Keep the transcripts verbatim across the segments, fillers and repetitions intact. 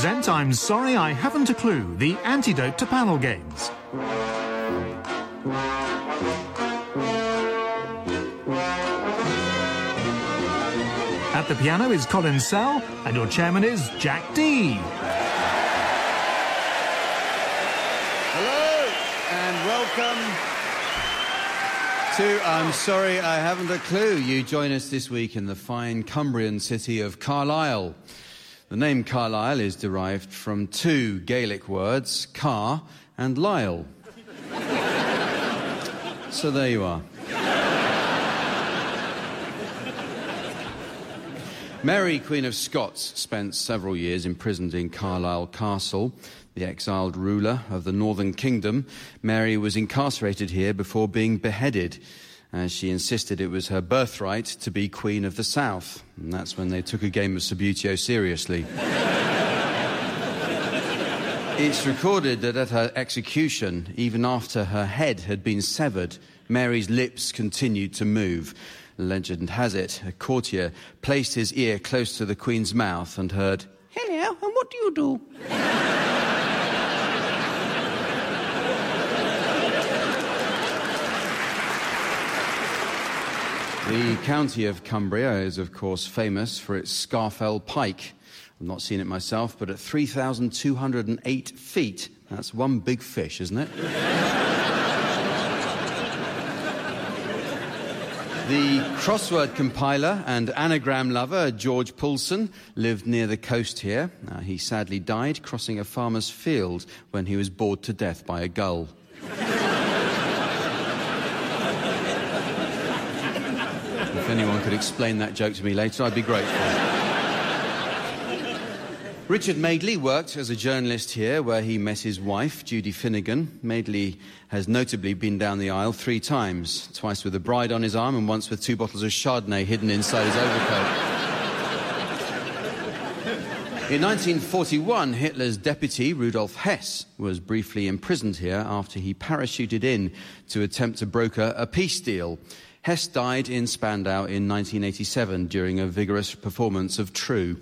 present I'm Sorry I Haven't a Clue, the antidote to panel games. At the piano is Colin Sell, and your chairman is Jack Dee. Hello, and welcome to I'm Sorry I Haven't a Clue. You join us this week in the fine Cumbrian city of Carlisle. The name Carlisle is derived from two Gaelic words, car and Lisle. So there you are. Mary, Queen of Scots, spent several years imprisoned in Carlisle Castle, the exiled ruler of the Northern Kingdom. Mary was incarcerated here before being beheaded, as she insisted it was her birthright to be Queen of the South. And that's when they took a game of Subbuteo seriously. It's recorded that at her execution, even after her head had been severed, Mary's lips continued to move. Legend has it, a courtier placed his ear close to the Queen's mouth and heard, "Hello, and what do you do?" The county of Cumbria is, of course, famous for its Scafell Pike. I've not seen it myself, but at three thousand two hundred eight feet, that's one big fish, isn't it? The crossword compiler and anagram lover, George Poulsen, lived near the coast here. Uh, he sadly died crossing a farmer's field when he was bored to death by a gull. If anyone could explain that joke to me later, I'd be grateful. Richard Madeley worked as a journalist here, where he met his wife, Judy Finnegan. Madeley has notably been down the aisle three times, twice with a bride on his arm and once with two bottles of Chardonnay hidden inside his overcoat. In nineteen forty-one, Hitler's deputy, Rudolf Hess, was briefly imprisoned here after he parachuted in to attempt to broker a peace deal. Hess died in Spandau in nineteen eighty-seven during a vigorous performance of True.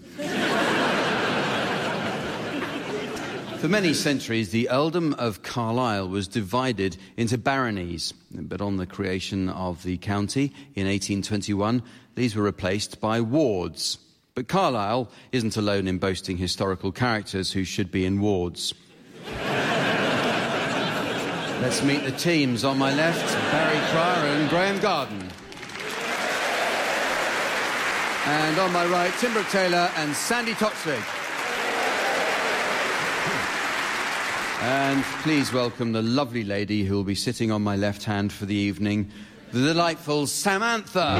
For many centuries, the earldom of Carlisle was divided into baronies, but on the creation of the county in eighteen twenty-one, these were replaced by wards. But Carlisle isn't alone in boasting historical characters who should be in wards. Let's meet the teams. On my left, Barry Cryer and Graham Garden. And on my right, Tim Brooke-Taylor and Sandy Toksvig. And please welcome the lovely lady who will be sitting on my left hand for the evening, the delightful Samantha.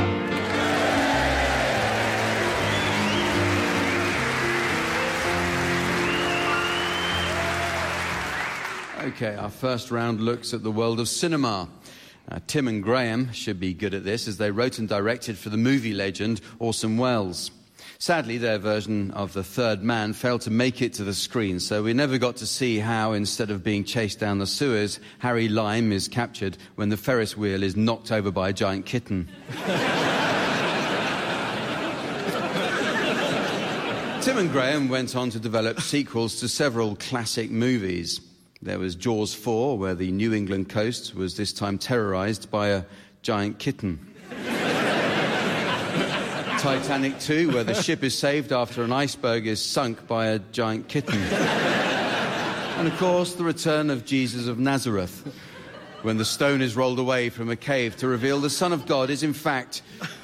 OK, our first round looks at the world of cinema. Uh, Tim and Graham should be good at this, as they wrote and directed for the movie legend Orson Welles. Sadly, their version of The Third Man failed to make it to the screen, so we never got to see how, instead of being chased down the sewers, Harry Lime is captured when the Ferris wheel is knocked over by a giant kitten. Tim and Graham went on to develop sequels to several classic movies. There was Jaws four, where the New England coast was this time terrorised by a giant kitten. Titanic two, where the ship is saved after an iceberg is sunk by a giant kitten. And, of course, the return of Jesus of Nazareth, when the stone is rolled away from a cave to reveal the Son of God is, in fact,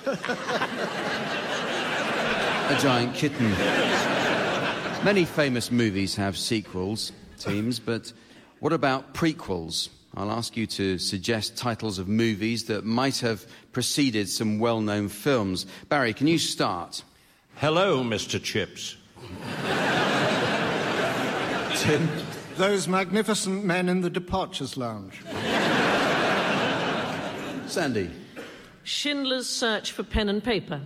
a giant kitten. Many famous movies have sequels, teams, but what about prequels? I'll ask you to suggest titles of movies that might have preceded some well-known films. Barry, can you start? Hello, Mister Chips. Tim? Those magnificent men in the departures lounge. Sandy? Schindler's Search for Pen and Paper.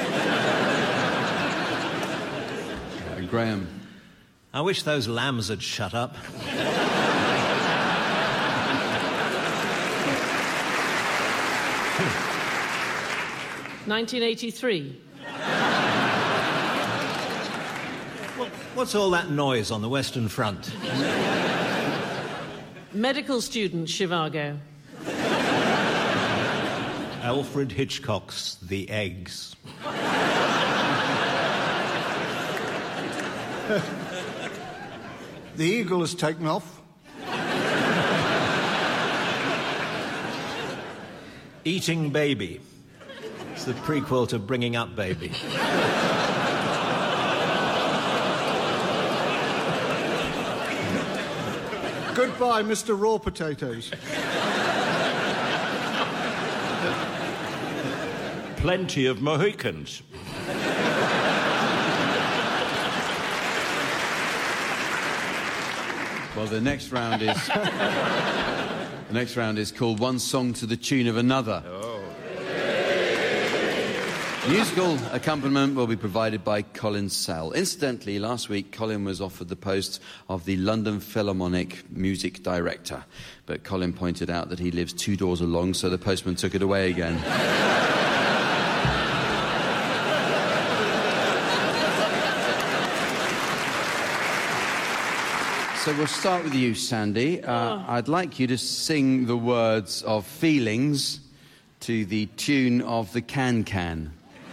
Uh, Graham? I wish those lambs had shut up. nineteen eighty-three. Well, What's all that noise on the Western Front? Medical student, Shivago. Alfred Hitchcock's The Eggs. The eagle has taken off. Eating Baby. It's the prequel to Bringing Up Baby. Goodbye, Mister Raw Potatoes. Plenty of Mohicans. Well, the next round is... the next round is called One Song to the Tune of Another. Oh. Musical accompaniment will be provided by Colin Sell. Incidentally, last week, Colin was offered the post of the London Philharmonic music director. But Colin pointed out that he lives two doors along, so the postman took it away again. So we'll start with you, Sandy. Uh, oh. I'd like you to sing the words of Feelings to the tune of the Can Can.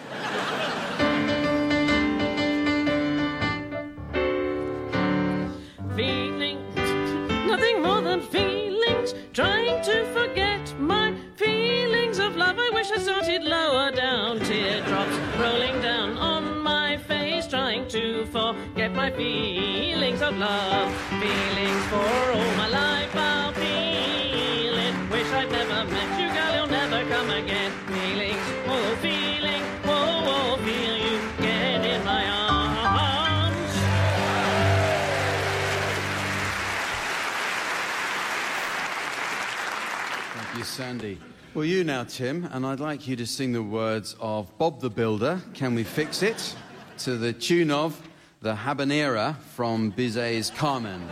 Feelings, nothing more than feelings, trying to forget my feelings of love. I wish I started lower down, teardrops rolling down on my face, trying to forget my feelings of love. Feelings for all my life, I'll feel it. Wish I'd never met you, girl, you'll never come again. Feelings, oh, feeling, oh, oh, feel you get in my arms. Thank you, Sandy. Well, you now, Tim, and I'd like you to sing the words of Bob the Builder, Can We Fix It?, to the tune of The Habanera from Bizet's Carmen.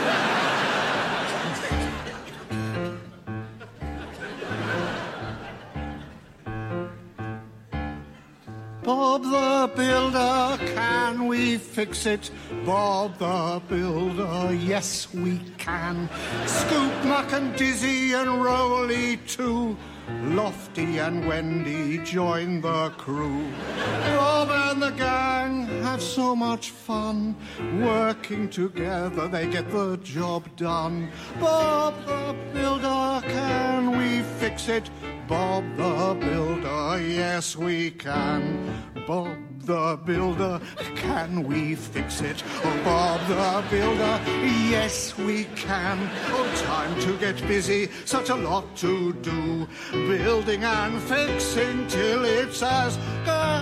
Bob the Builder, can we fix it? Bob the Builder, yes we can. Scoop, Muck and Dizzy and Rolly too. Lofty and Wendy join the crew. Bob and the gang have so much fun. Working together they get the job done. Bob the Builder, can we fix it? Bob the Builder, yes we can. Bob the Builder, can we fix it? Oh, Bob the Builder, yes we can. Oh, time to get busy, such a lot to do. Building and fixing till it's as good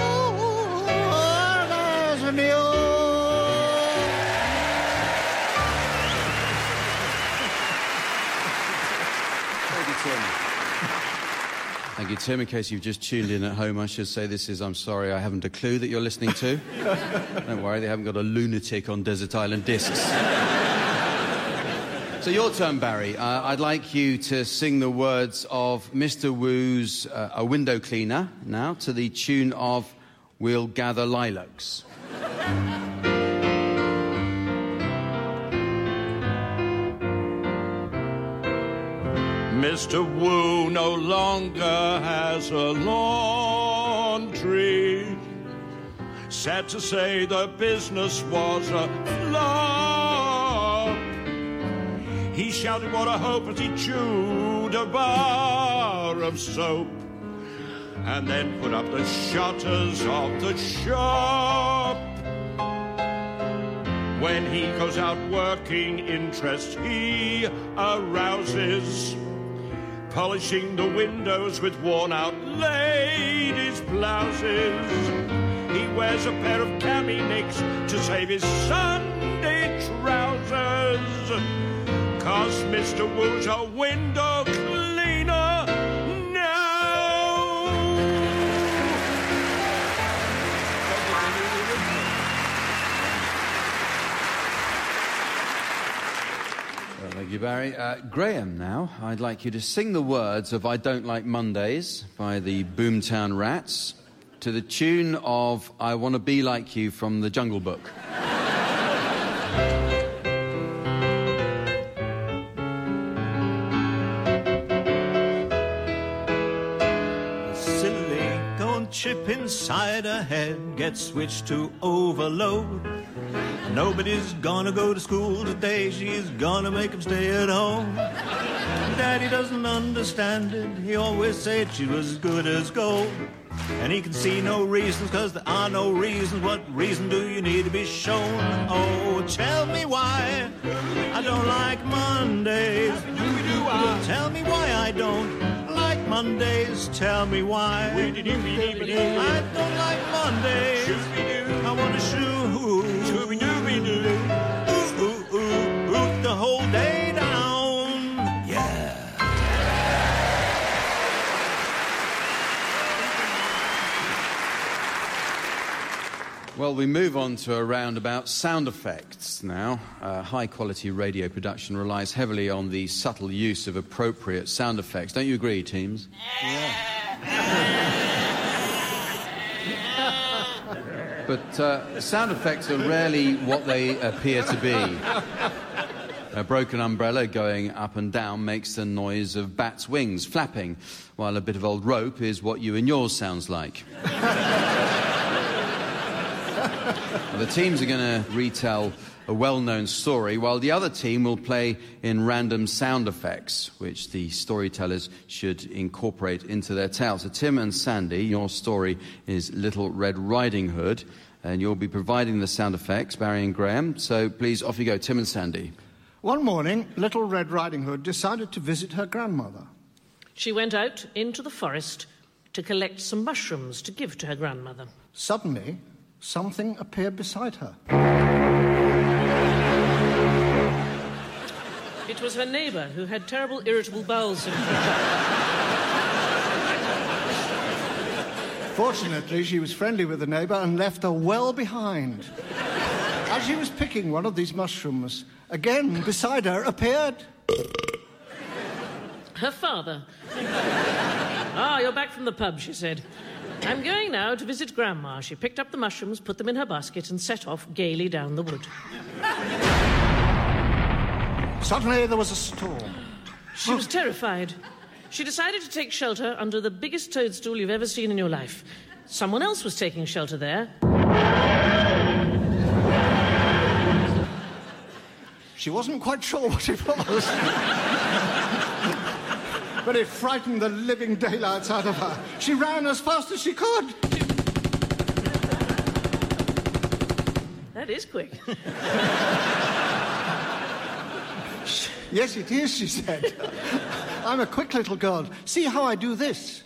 as new. Thank you, Tim. Thank you, Tim. In case you've just tuned in at home, I should say this is I'm Sorry I Haven't a Clue that you're listening to. Don't worry, they haven't got a lunatic on Desert Island Discs. So your turn, Barry. Uh, I'd like you to sing the words of Mister Wu's uh, A Window Cleaner now to the tune of We'll Gather Lilacs. Mister Wu no longer has a laundry. Sad to say the business was a flop. He shouted what a hope as he chewed a bar of soap and then put up the shutters of the shop. When he goes out working, interest he arouses, polishing the windows with worn-out ladies' blouses. He wears a pair of cami nicks to save his Sunday trousers, 'cause Mister Wu's a window cleaner now. Well, thank you, Barry. Uh, Graham, now, I'd like you to sing the words of I Don't Like Mondays by the Boomtown Rats to the tune of I Want to Be Like You from the Jungle Book. Chip inside her head gets switched to overload. Nobody's gonna go to school today, she's gonna make him stay at home. Daddy doesn't understand it, he always said she was good as gold. And he can see no reasons, cause there are no reasons. What reason do you need to be shown? Oh, tell me why I don't like Mondays. Tell me why I don't Mondays, tell me why. I don't like Mondays. I want to shoo ooh, ooh, ooh, ooh, the whole day down. Yeah. Well, we move on to a round about sound effects now. Uh, high-quality radio production relies heavily on the subtle use of appropriate sound effects. Don't you agree, teams? Yeah. But uh, sound effects are rarely what they appear to be. A broken umbrella going up and down makes the noise of bats' wings flapping, while a bit of old rope is what you and yours sounds like. The teams are going to retell a well-known story, while the other team will play in random sound effects, which the storytellers should incorporate into their tale. So Tim and Sandy, your story is Little Red Riding Hood, and you'll be providing the sound effects, Barry and Graham. So please, off you go, Tim and Sandy. One morning, Little Red Riding Hood decided to visit her grandmother. She went out into the forest to collect some mushrooms to give to her grandmother. Suddenly, something appeared beside her. It was her neighbour, who had terrible irritable bowel syndrome. Fortunately, she was friendly with the neighbour and left her well behind. As she was picking one of these mushrooms, again beside her appeared... her father. Ah, you're back from the pub, she said. I'm going now to visit Grandma. She picked up the mushrooms, put them in her basket, and set off gaily down the wood. Suddenly there was a storm. She was terrified. She decided to take shelter under the biggest toadstool you've ever seen in your life. Someone else was taking shelter there. She wasn't quite sure what it was. But it frightened the living daylights out of her. She ran as fast as she could. That is quick. Yes, it is, she said. I'm a quick little girl. See how I do this.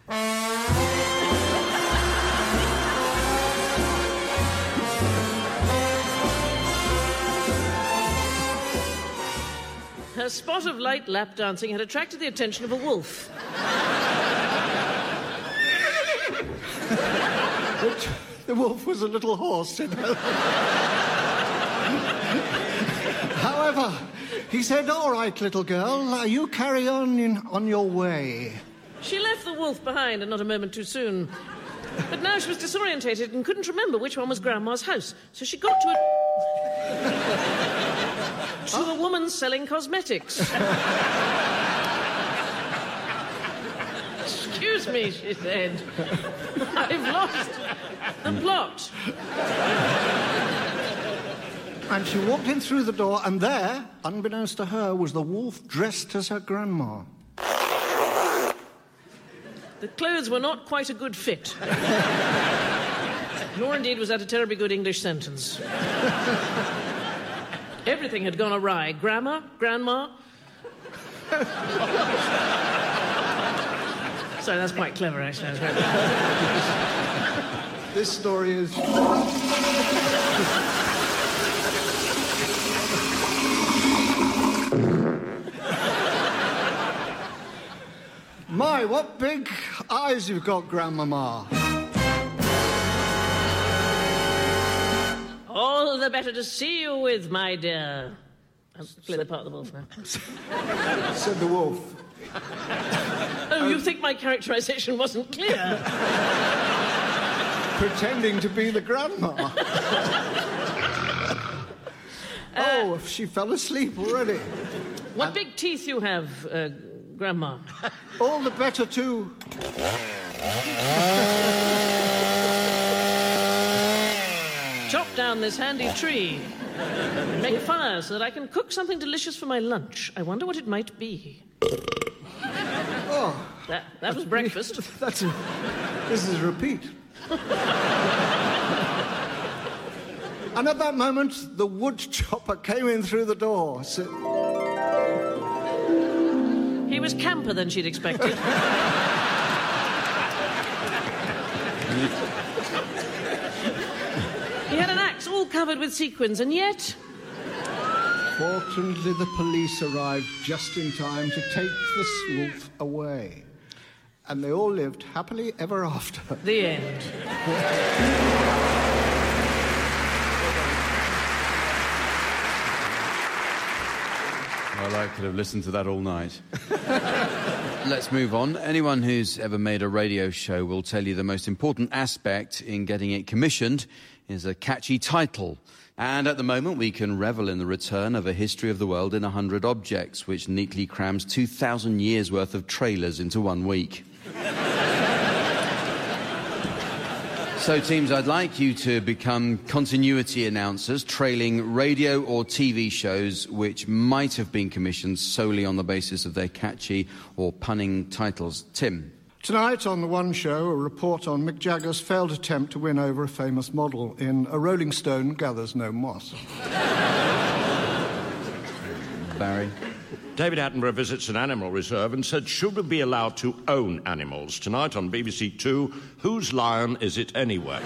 Her spot of light lap dancing had attracted the attention of a wolf. But the wolf was a little horse, you know. However, he said, all right, little girl, you carry on in, on your way. She left the wolf behind, and not a moment too soon. But now she was disorientated and couldn't remember which one was Grandma's house. So she got to a... to a woman selling cosmetics. Excuse me, she said. I've lost the plot. And she walked in through the door, and there, unbeknownst to her, was the wolf dressed as her grandma. The clothes were not quite a good fit. Nor indeed was that a terribly good English sentence. Everything had gone awry. Grandma, Grandma. Sorry, that's quite clever, actually. This story is... My, what big eyes you've got, Grandmama. All the better to see you with, my dear. I'll play the part of the wolf now. Said the wolf. Oh, you think my characterization wasn't clear? Pretending to be the grandma. oh, she fell asleep already. What big teeth you have, uh, Grandma. All the better, too. Chop down this handy tree. Make a fire so that I can cook something delicious for my lunch. I wonder what it might be. Oh. That, that was breakfast. That's a, this is a repeat. And at that moment, the wood chopper came in through the door. So... He was camper than she'd expected. He had an axe all covered with sequins, and yet... Fortunately, the police arrived just in time to take the wolf away. And they all lived happily ever after. The end. Well, I could have listened to that all night. Let's move on. Anyone who's ever made a radio show will tell you the most important aspect in getting it commissioned is a catchy title. And at the moment, we can revel in the return of A History of the World in a Hundred Objects, which neatly crams two thousand years' worth of trailers into one week. So, teams, I'd like you to become continuity announcers, trailing radio or T V shows which might have been commissioned solely on the basis of their catchy or punning titles. Tim. Tonight on The One Show, a report on Mick Jagger's failed attempt to win over a famous model in A Rolling Stone Gathers No Moss. Barry. David Attenborough visits an animal reserve and said, should we be allowed to own animals? Tonight on B B C Two, whose lion is it anyway?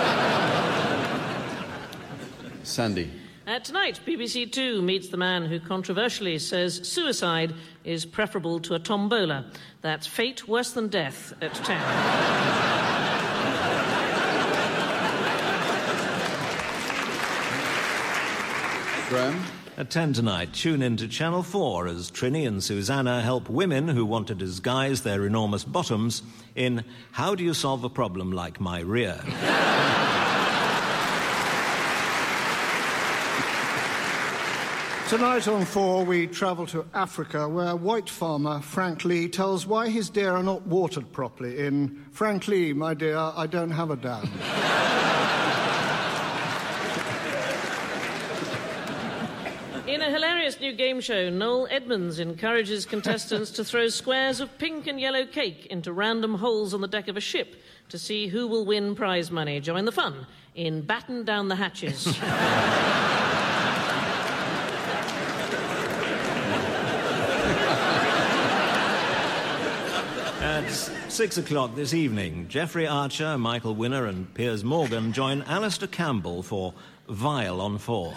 Sandy. Uh, tonight, B B C Two meets the man who controversially says suicide is preferable to a tombola. That's fate worse than death at ten. Graham. At ten tonight, tune in to Channel four as Trini and Susanna help women who want to disguise their enormous bottoms in How Do You Solve a Problem Like My Rear? Tonight on four, we travel to Africa, where white farmer Frank Lee tells why his deer are not watered properly in Frank Lee, my dear, I don't have a dam. In a hilarious new game show, Noel Edmonds encourages contestants to throw squares of pink and yellow cake into random holes on the deck of a ship to see who will win prize money. Join the fun in Batten Down the Hatches. At six o'clock this evening, Jeffrey Archer, Michael Winner and Piers Morgan join Alistair Campbell for Vile on Four.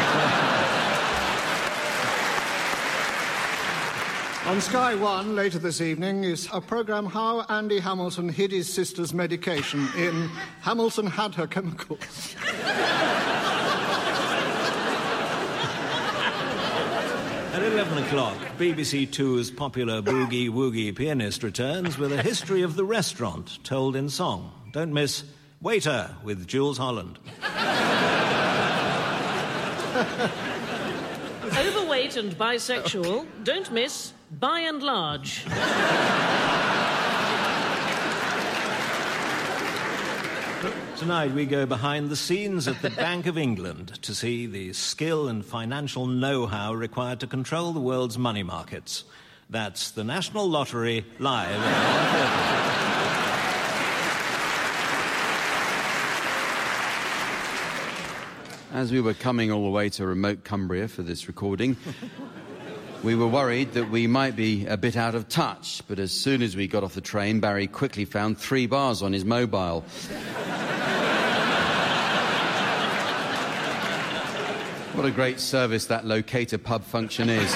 On Sky One, later this evening, is a programme How Andy Hamilton Hid His Sister's Medication in Hamilton Had Her Chemicals. At eleven o'clock, B B C Two's popular boogie-woogie pianist returns with a history of the restaurant told in song. Don't miss Waiter with Jules Holland. Overweight and bisexual, don't miss By and Large. Tonight we go behind the scenes at the Bank of England to see the skill and financial know-how required to control the world's money markets. That's the National Lottery live at As we were coming all the way to remote Cumbria for this recording, we were worried that we might be a bit out of touch, but as soon as we got off the train, Barry quickly found three bars on his mobile. What a great service that locator pub function is.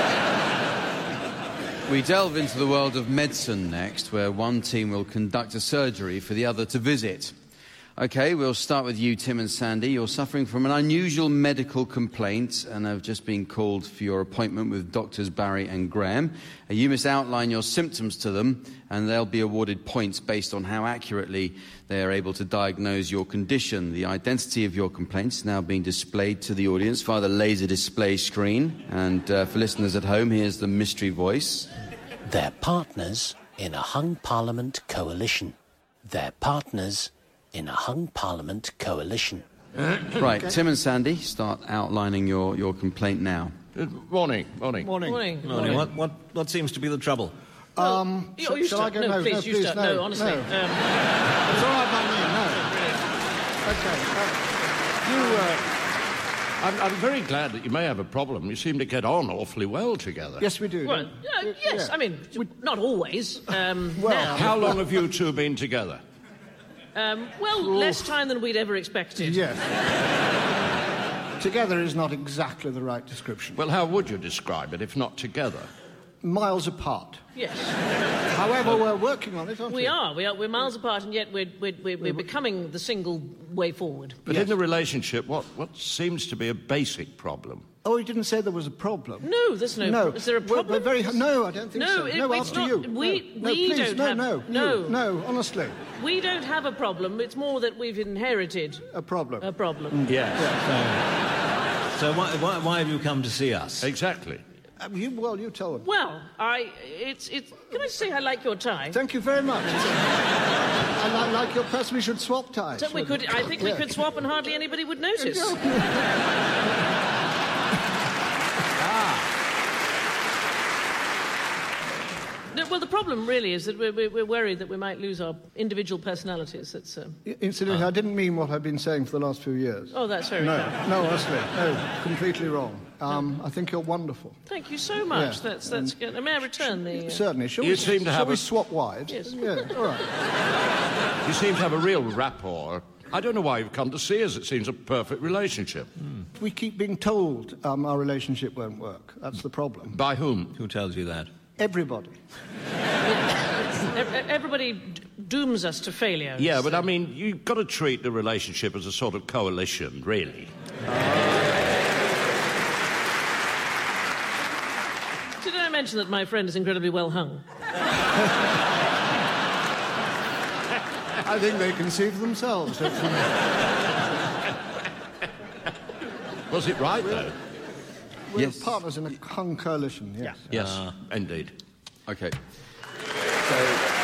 We delve into the world of medicine next, where one team will conduct a surgery for the other to visit. OK, we'll start with you, Tim and Sandy. You're suffering from an unusual medical complaint and have just been called for your appointment with Doctors Barry and Graham. Uh, you must outline your symptoms to them, and they'll be awarded points based on how accurately they are able to diagnose your condition. The identity of your complaint is now being displayed to the audience via the laser display screen. And uh, for listeners at home, here's the mystery voice. They're partners in a hung parliament coalition. They're partners in a hung parliament coalition. Right, okay. Tim and Sandy, start outlining your, your complaint now. Good morning, morning. Morning. Morning. Morning. What, what, what seems to be the trouble? Well, Um, you, shall, you shall I start. go? No, No, please, no, you please, start. no, No, honestly. no. Um, It's all right by me, no. Okay. Uh, You, uh, I'm, I'm very glad that you may have a problem. You seem to get on awfully well together. yes, we do. well, don't uh, we? yes, Yeah. I mean, not always. Um, Well, now. How long have you two been together? Um, well, less time than we'd ever expected. Yes. Together is not exactly the right description. Well, how would you describe it if not together? Miles apart. Yes. However, we're working on it, aren't we? We are. We are. We're miles apart, and yet we're, we're, we're, we're becoming the single way forward. But Yes. in the relationship, what, what seems to be a basic problem? Oh, you didn't say there was a problem. No, there's no. No. Is there a We're- problem? We're very, no, I don't think No, so. it- no, it's after not- you. we- no, we no, please, don't no, have- no, no. you. no, honestly, We don't have a problem. It's more that we've inherited a problem. a problem. Yes. So why, why, why have you come to see us? Exactly. Um, you, well, you tell them. Well, I. It's. It's. Can I say I like your tie? Thank you very much. And I like your person. We should swap ties. So we could. I think we Yeah. could swap, and hardly anybody would notice. No, well, the problem really is that we're, we're, we're worried that we might lose our individual personalities. That's. Uh... Incidentally, I didn't mean what I've been saying for the last few years. Oh, that's very No, kind. no, honestly, no, completely wrong. Um, I think you're wonderful. Thank you so much. Yeah. That's that's good. May I return the? Uh... Certainly. Shall You we, seem to shall have we a- swap wives? Yes. Yeah, all right. You seem to have a real rapport. I don't know why you've come to see us. It seems a perfect relationship. We keep being told um, our relationship won't work. That's the problem. By whom? Who tells you that? Everybody. Ev- Everybody d- dooms us to failure. Yeah, but I mean, you've got to treat the relationship as a sort of coalition, really. Did I mention that my friend is incredibly well hung? I think they can see for themselves. don't you? Was it right, though? We're Yes. partners in a hung coalition, yes. Yes, indeed. OK. So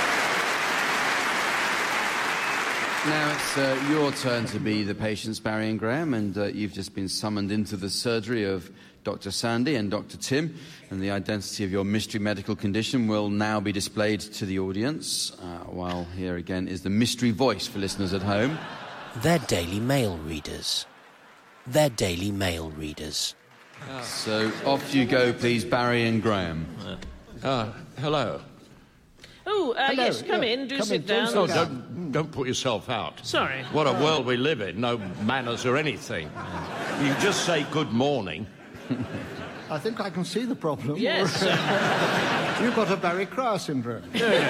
now it's uh, your turn to be the patients, Barry and Graham, and uh, you've just been summoned into the surgery of Doctor Sandy and Doctor Tim, and the identity of your mystery medical condition will now be displayed to the audience, uh, while here again is the mystery voice for listeners at home. They're Daily Mail readers. They're Daily Mail readers. So off you go, please, Barry and Graham. Uh, hello. Oh, uh, Hello, yes, come yeah, in. Do come sit in, do down. sit Oh, down. don't, don't put yourself out. Sorry. What a world we live in. No manners or anything. You just say good morning. I think I can see the problem. Yes. uh, You've got a Barry Cryer syndrome.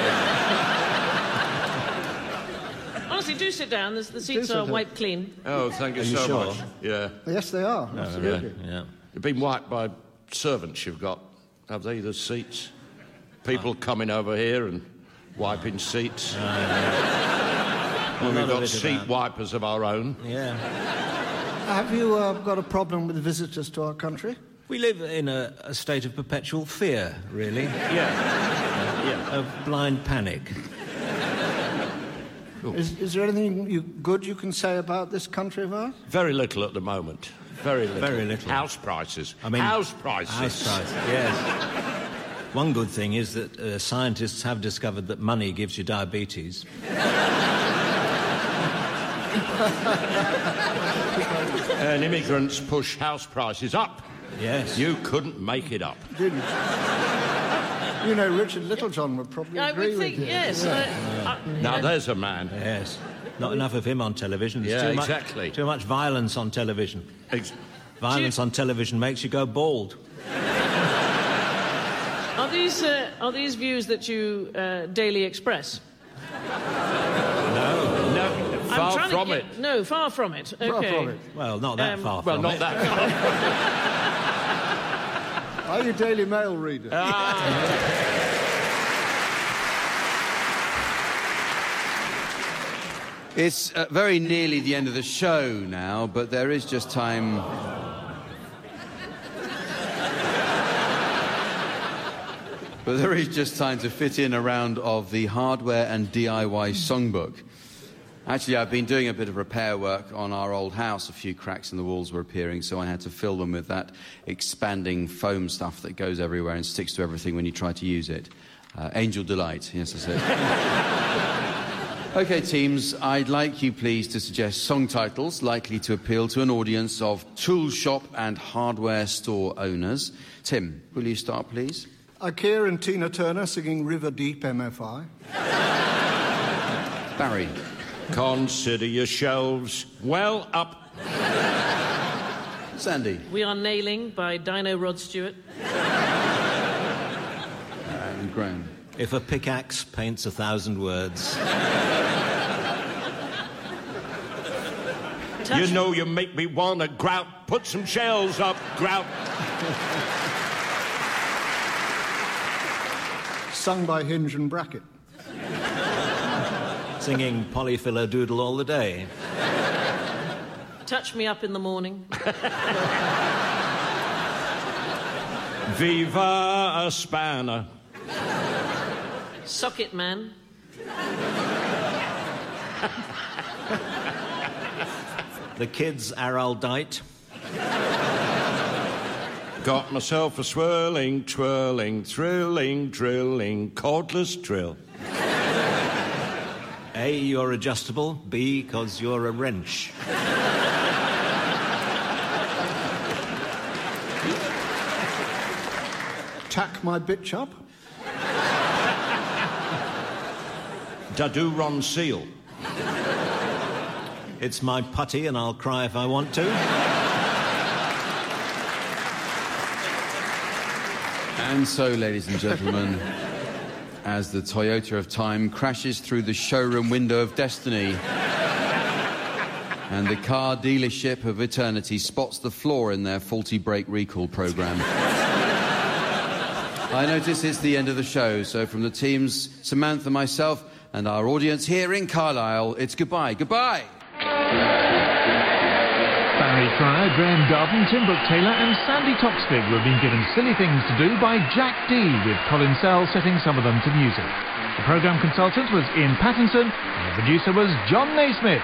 honestly, do sit down. The, the seats sit are down. wiped clean. Oh, thank you Are you so sure? much. Yeah. Yes, they are. Absolutely. Yeah. You've been wiped by servants you've got, have they, the seats? People coming over here and wiping seats. Well, We've none of got it seat about- wipers of our own. Yeah. Have you uh, got a problem with visitors to our country? We live in a, a state of perpetual fear, really, Yeah. Yeah. of blind panic. Is, is there anything you, good you can say about this country of ours? Very little at the moment. Very little. Very little. House prices. I mean, house prices. House prices, yes. One good thing is that uh, scientists have discovered that money gives you diabetes. And immigrants push house prices up. Yes. You couldn't make it up. Didn't you? You know, Richard Littlejohn would probably I agree would think, with you. yes. Uh, uh, Now there's a man. Yes. Not enough of him on television. There's Yeah, too much- exactly. Too much violence on television. Ex- Violence on television makes you go bald. are these uh, are these views that you uh, daily express? No, Far trying from to it. get, No, far from it. Okay. Far from it. Well, not that Um, far Well, from not it. that far. Are you Daily Mail reader? It's uh, very nearly the end of the show now, but there is just time... but there is just time to fit in a round of the hardware and D I Y songbook. Actually, I've been doing a bit of repair work on our old house. A few cracks in the walls were appearing, so I had to fill them with that expanding foam stuff that goes everywhere and sticks to everything when you try to use it. Uh, Angel Delight, yes, that's it. OK, teams, I'd like you, please, to suggest song titles likely to appeal to an audience of tool shop and hardware store owners. Tim, will you start, please? Ikea and Tina Turner singing River Deep M F I. Barry. Consider your shelves well up. Sandy. We Are Nailing by Dino Rod Stewart. And Graham. If a pickaxe paints a thousand words. Touch, You know you make me want to grout. Put some shelves up, grout. Sung by Hinge and Bracket. Singing Polyfilla Doodle all the day. Touch Me Up in the Morning. Viva a spanner. Socket Man. The Kids Araldite. Got myself a swirling, twirling, thrilling, drilling, cordless drill. A, you're adjustable. B, because you're a wrench. Tack My Bitch Up. Dadu Ron Seal. It's my putty and I'll cry if I want to. And so, ladies and gentlemen, as the Toyota of Time crashes through the showroom window of destiny and the car dealership of eternity spots the flaw in their faulty brake recall program. I notice it's the end of the show, so from the teams, Samantha, myself, and our audience here in Carlisle, it's goodbye. Goodbye! Barry Cryer, Graham Garden, Tim Brooke-Taylor and Sandy Toksvig were being given silly things to do by Jack Dee, with Colin Sell setting some of them to music. The programme consultant was Ian Pattinson and the producer was John Naismith.